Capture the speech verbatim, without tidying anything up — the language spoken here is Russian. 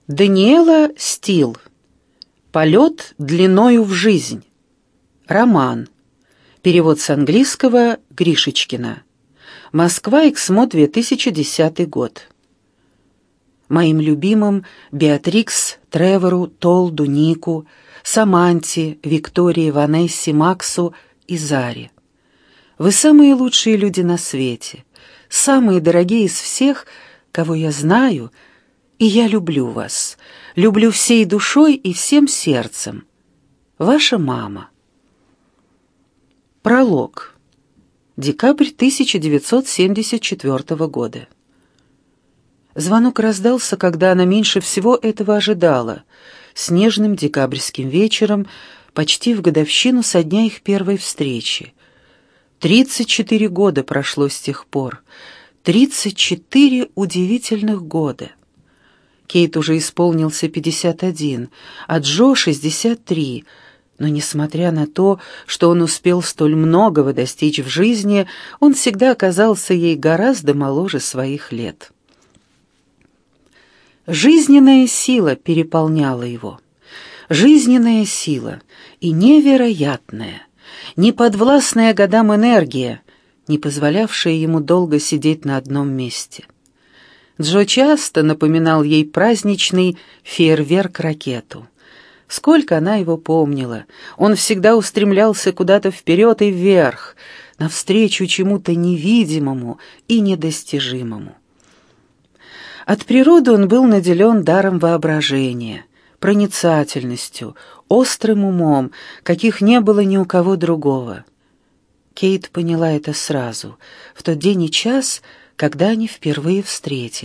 Даниэла Стил. «Полет длиною в жизнь». Роман. Перевод с английского Гришечкина. Москва, Эксмо, две тысячи десятый год. Моим любимым Беатрикс, Тревору, Толду, Нику, Саманте, Виктории, Ванессе, Максу и Заре. Вы самые лучшие люди на свете, самые дорогие из всех, кого я знаю, и я люблю вас, люблю всей душой и всем сердцем. Ваша мама. Пролог. Декабрь тысяча девятьсот семьдесят четвёртого года. Звонок раздался, когда она меньше всего этого ожидала, снежным декабрьским вечером, почти в годовщину со дня их первой встречи. Тридцать четыре года прошло с тех пор. Тридцать четыре удивительных года. Кейт уже исполнился пятьдесят один, а Джо — шестьдесят три. Но, несмотря на то, что он успел столь многого достичь в жизни, он всегда оказался ей гораздо моложе своих лет. Жизненная сила переполняла его. Жизненная сила и невероятная, неподвластная годам энергия, не позволявшая ему долго сидеть на одном месте. Джо часто напоминал ей праздничный фейерверк-ракету. Сколько она его помнила, он всегда устремлялся куда-то вперед и вверх, навстречу чему-то невидимому и недостижимому. От природы он был наделен даром воображения, проницательностью, острым умом, каких не было ни у кого другого. Кейт поняла это сразу, в тот день и час, когда они впервые встретились.